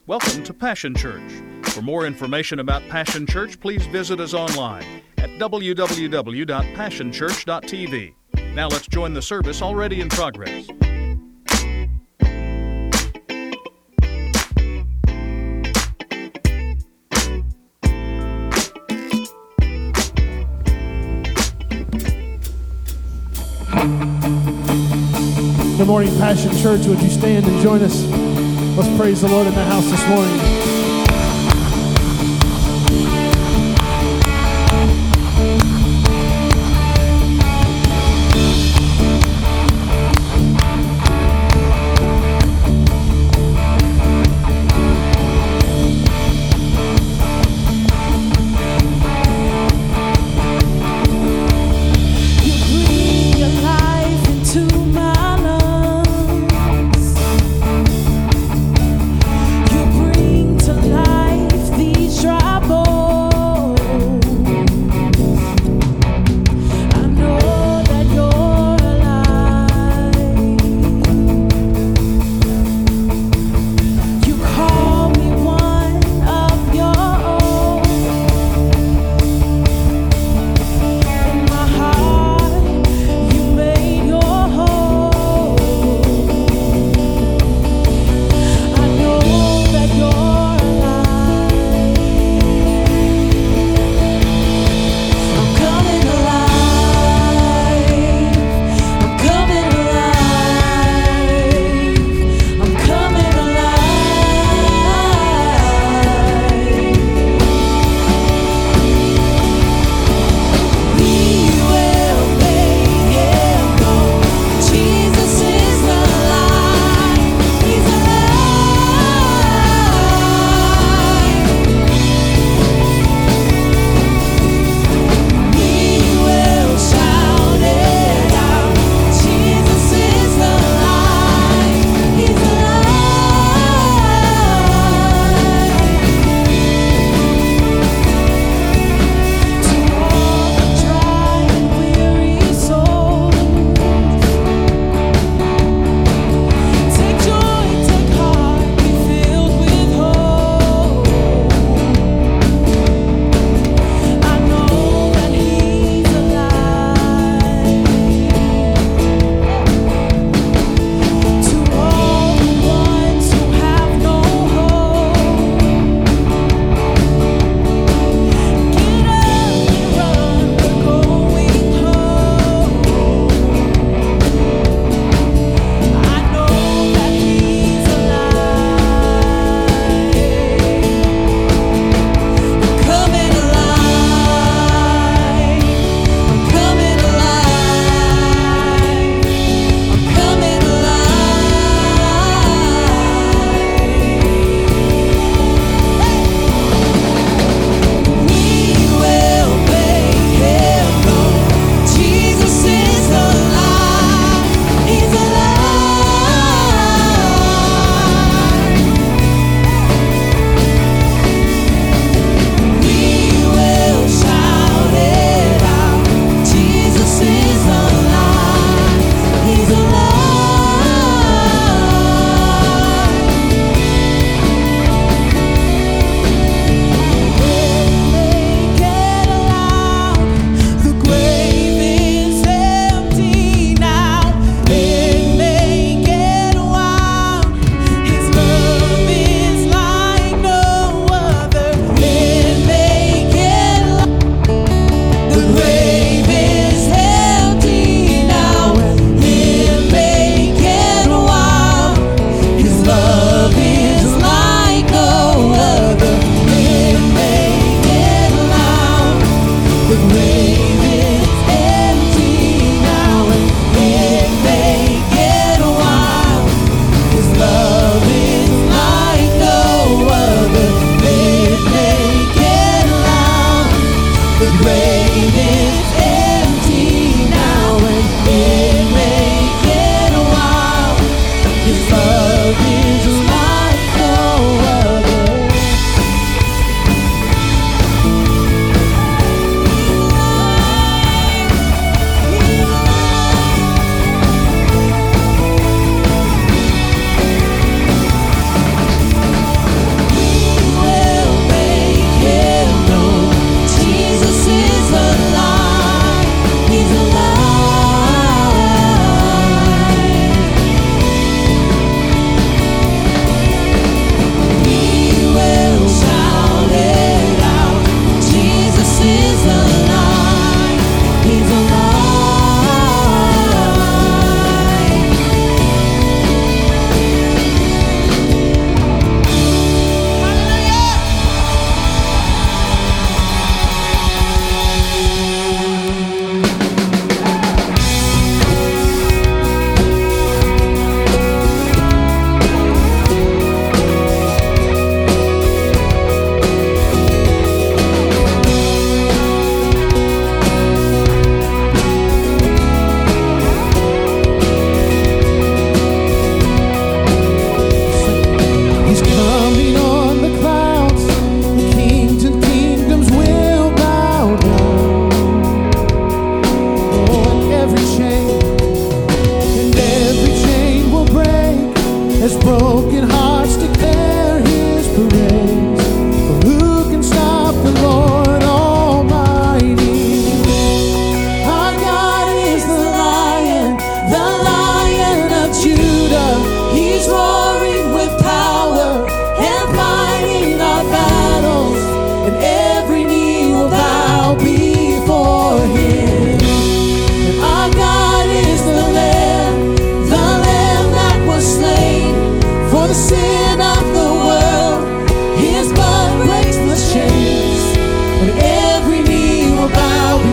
Welcome to Passion Church. For more information about Passion Church, please visit us online at www.passionchurch.tv. Now let's join the service already in progress. Good morning, Passion Church. Would you stand and join us? Let's praise the Lord in the house this morning.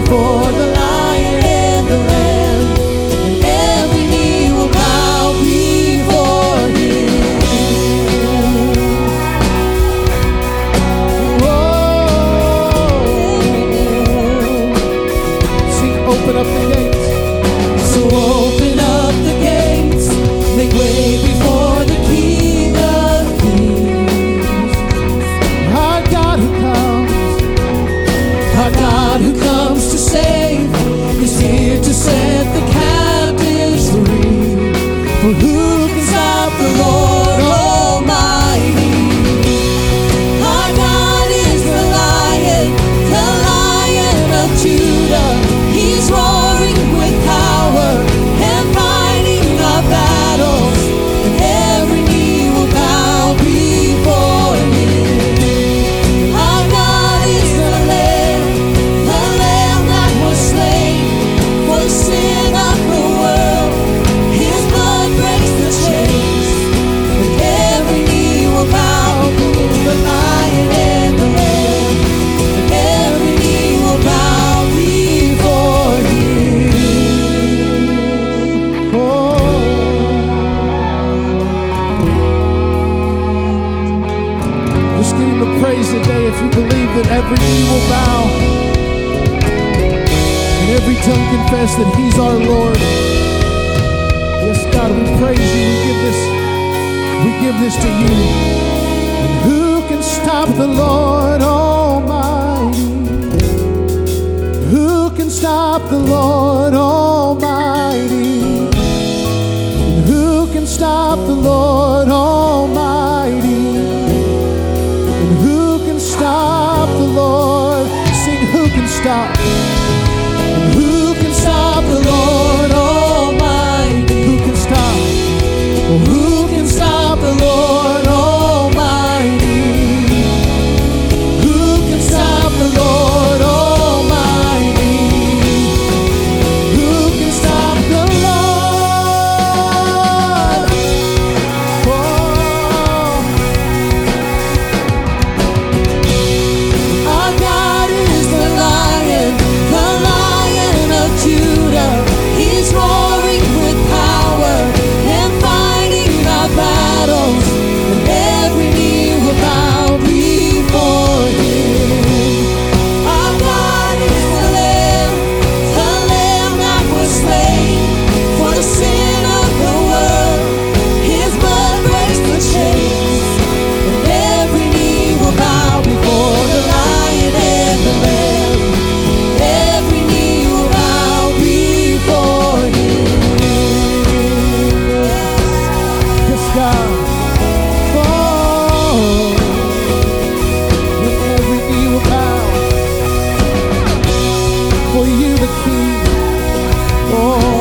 before the Lion and the Lamb, and every knee will bow before Him. Oh, sing, open up the gates. So open up the gates, make way before the King of Kings. Our God who comes to save is here to set the captives free. For who can stop the Lord Almighty? Our God is the Lion of Judah. He's roaring with power and fighting our battles, and every knee will bow before Him. Our God is the Lamb that was slain for the sin of the world. His blood breaks the chains, and every knee will bow before the Lion and the Lamb, and every knee will bow before Him. just give Him the praise today if you believe that every knee will bow and every tongue confess that He's our Lord. Yes, God, we praise You. We give this to You. And who can stop the Lord Almighty? Who can stop the Lord Almighty? And who can stop the Lord Almighty? And who can stop the Lord? Sing, who can stop? And who can stop the Lord Almighty? Who can stop? Well, who can stop the Lord Almighty? Who can stop the Lord Almighty? Who can stop the Lord? Oh. Our God is the Lion of Judah. He's roaring with power and fighting our battles, and every knee will bow before Him. Our God is the Lamb that was slain for the sin of the world. His blood breaks the chains, and every knee will bow before the Lion and the Lamb. Every knee will bow before Him. Yes, God. Oh, and every knee will bow for You, the King. Oh,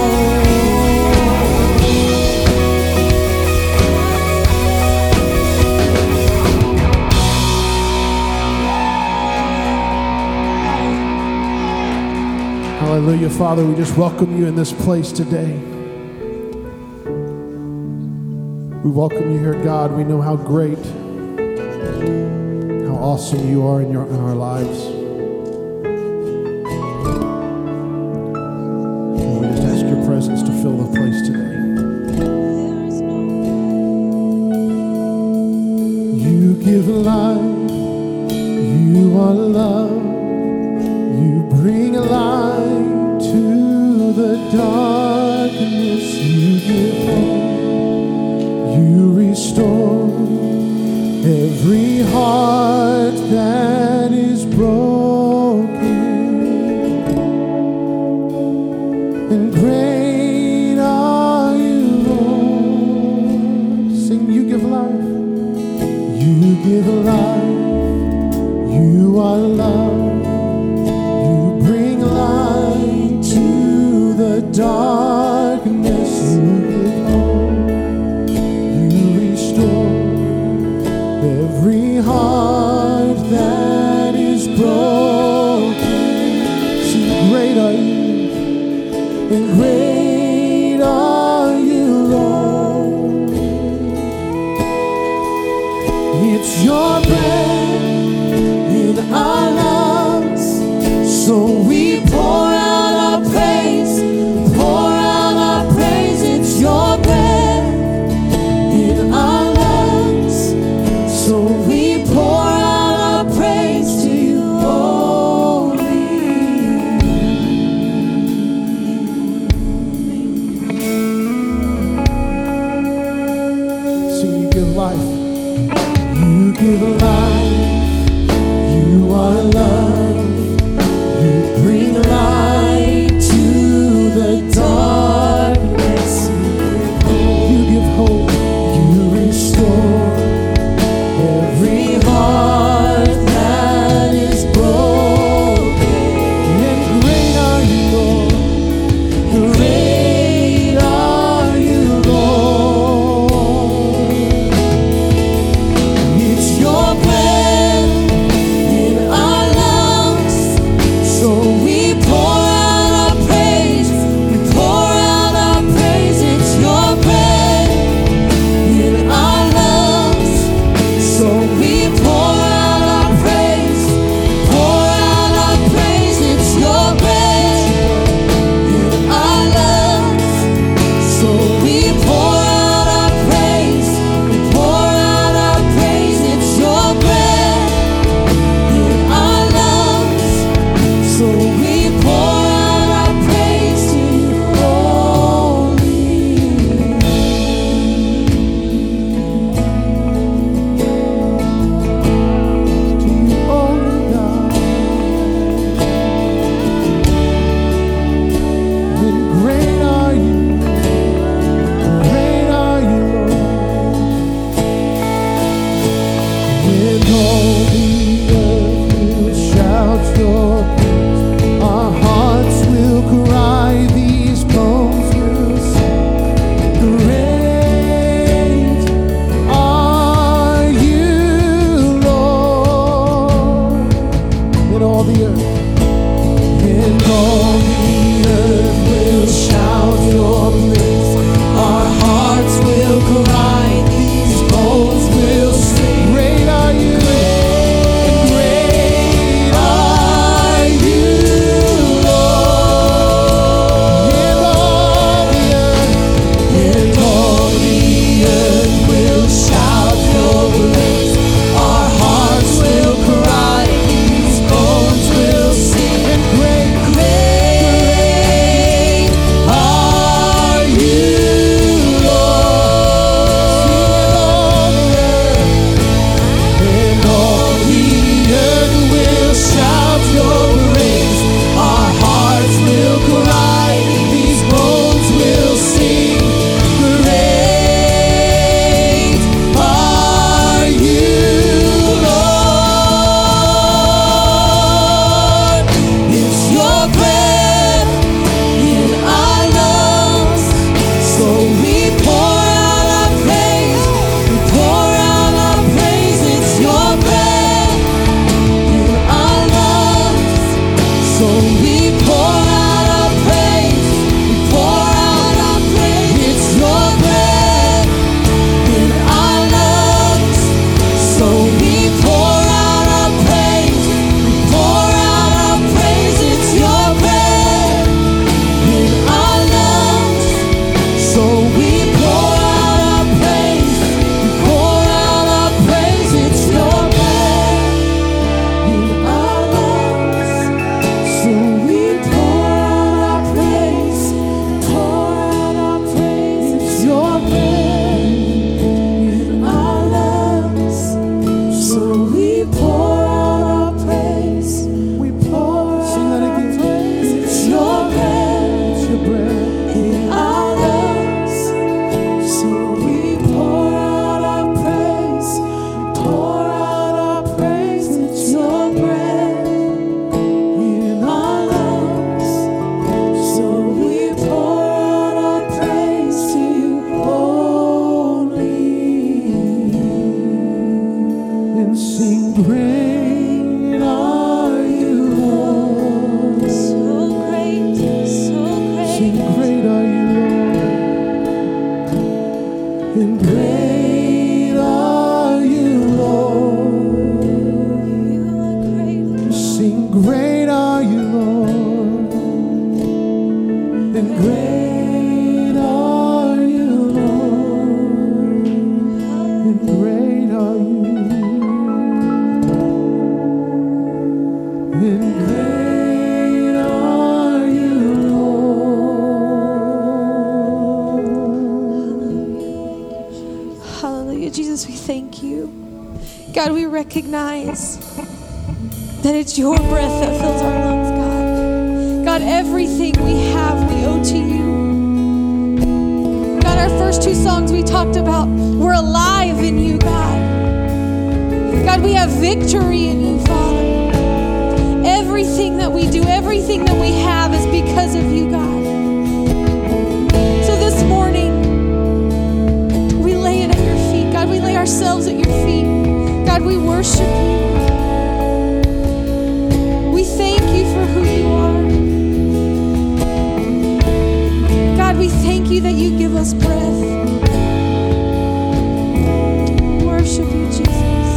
hallelujah, Father. We just welcome You in this place today. We welcome You here, God. We know how great, how awesome You are in our lives. And we just ask Your presence to fill the place today. You give life, You are love, You bring light to the darkness, You give hope. You restore every heart that is broken, and great are You, Lord. Sing, You give life, You give life, You are love, You bring light to the darkness, You give hope. Every heart that is broken. Sing, great are You, and great are You, Lord. It's Your breath in our lungs, so we pour your praise. Our hearts will cry, these bones will sing. Great are you, Lord. In all the earth, and all the earth will shout your praise. Our hearts will cry, these bones will sing. Great are you, great are you, Lord. And all the earth will shout your praise. Our hearts will cry, these bones will sing. And great are you, God, we recognize that it's your breath that fills our lungs, God. God, everything we have, we owe to you. God, our first two songs we talked about, we're alive in you, God. God, we have victory in you, Father. Everything that we do, everything that we have is because of you, God. So this morning, we lay it at your feet. God, we lay ourselves at your feet. God, we worship you. We thank you for who you are. God, we thank you that you give us breath. Worship you, Jesus.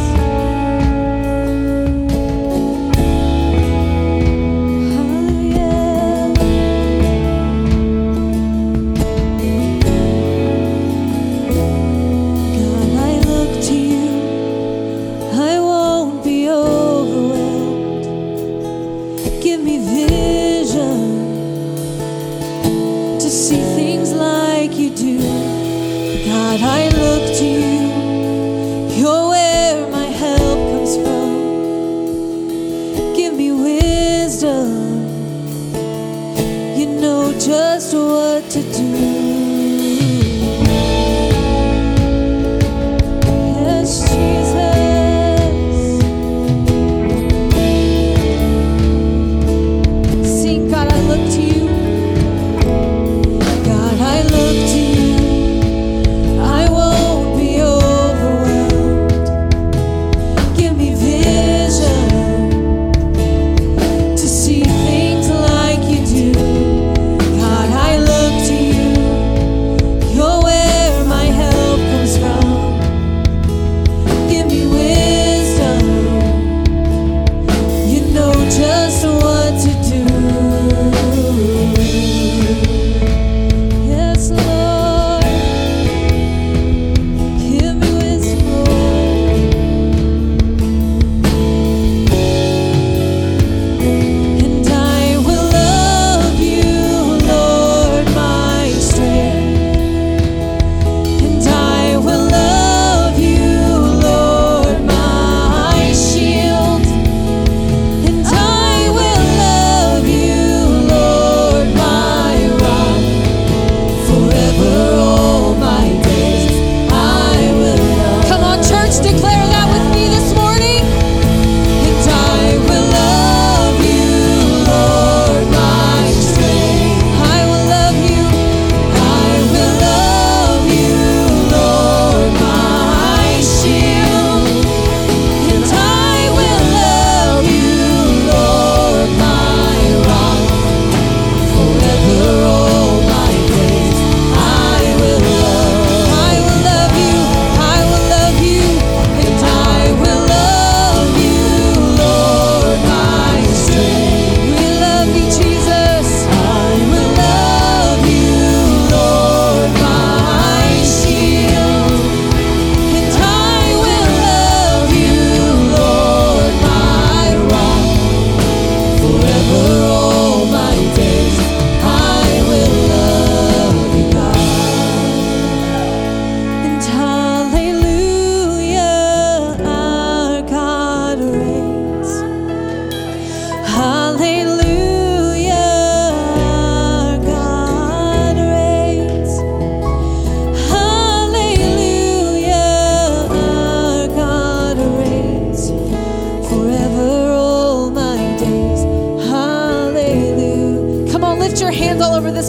Just what to do. Yes, Jesus.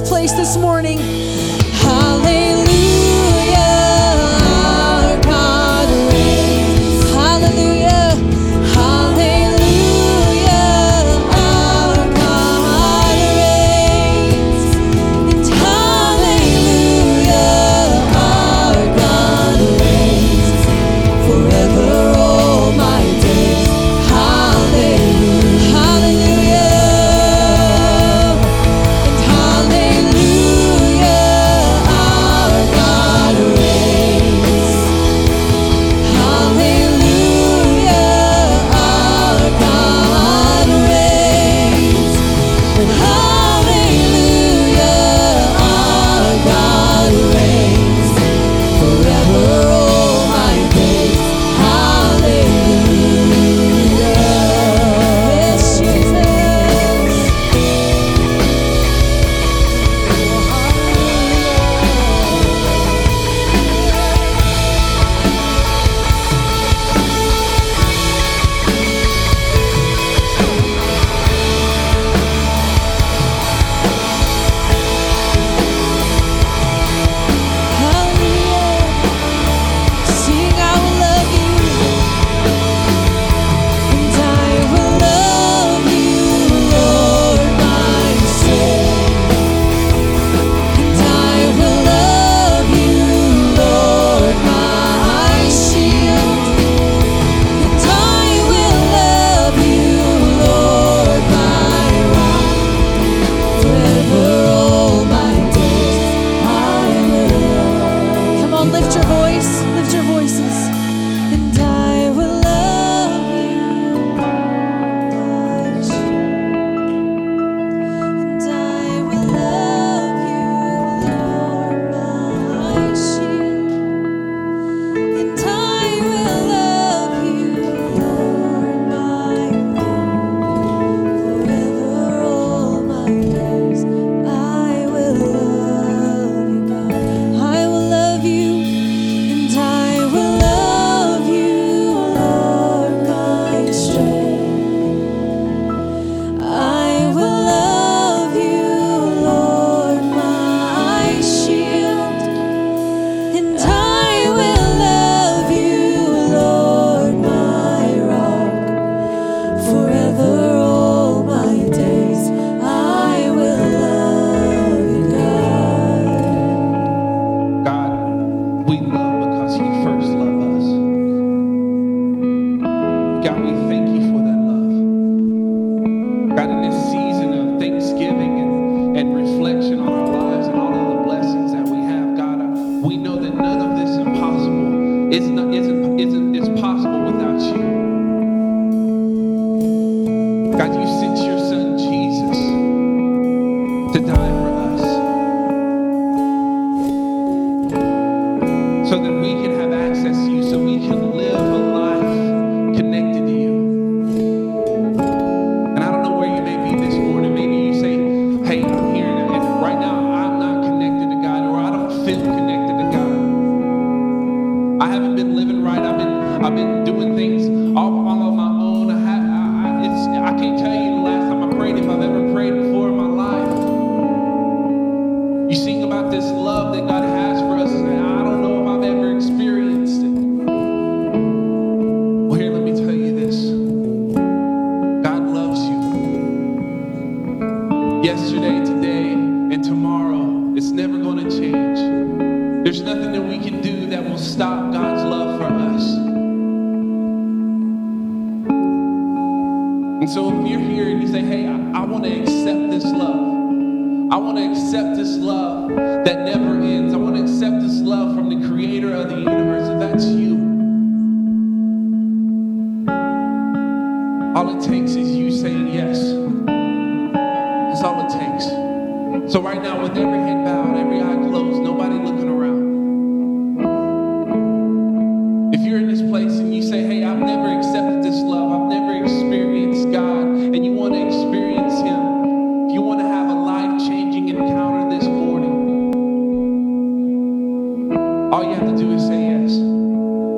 this place this morning. Hallelujah, our God reigns. Hallelujah, hallelujah, our God reigns. And hallelujah, our God reigns forever all my days. Hallelujah, hallelujah.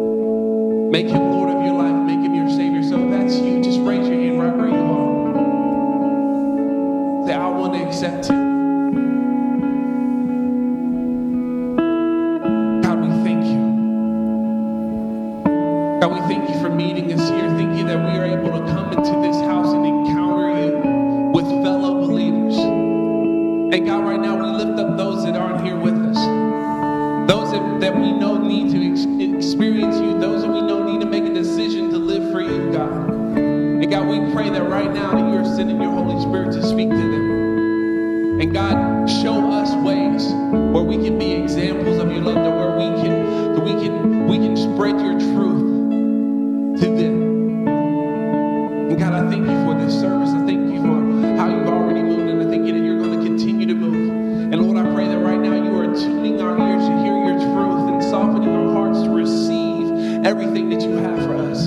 Make him Lord of your life. Make him your Savior. So if that's you, just raise your hand right where you are. that we know need to experience you, those that we know need to make a decision to live for you, God. And God, we pray that right now that you are sending your Holy Spirit to speak to them. And God, show us ways where we can be examples of your love, that where we can spread your truth to them. And God, I thank you for this service. I thank you for how you've already moved, and I thank you that you're going to continue to move. And Lord, I pray that right now you are tuning our ears to hear your truth and softening our hearts to receive everything that you have for us.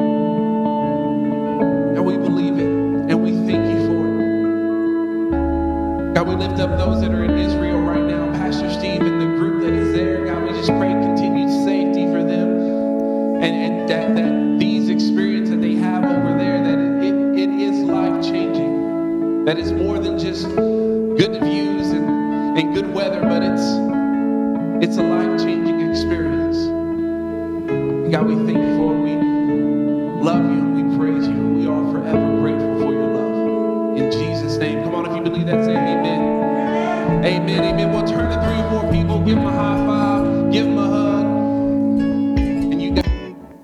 And we believe it, and we thank you for it. God, we lift up those that are in Israel right now, Pastor Steve and the group that is there. God, we just pray continued safety for them, and that these experiences that they have over there, that it is life-changing. That it's more than just good views and good weather, but it's a life-changing experience. And God, we thank you for it. We love you and we praise you. We are forever grateful for your love. In Jesus' name. Come on, if you believe that, say amen. Amen, amen. We'll turn to 3 or 4 people, give them a high five, give them a hug. And you guys.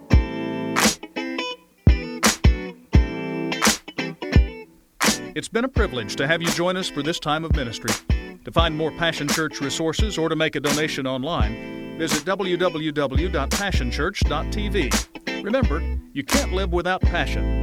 It's been a privilege to have you join us for this time of ministry. To find more Passion Church resources or to make a donation online, visit www.passionchurch.tv. Remember, you can't live without passion.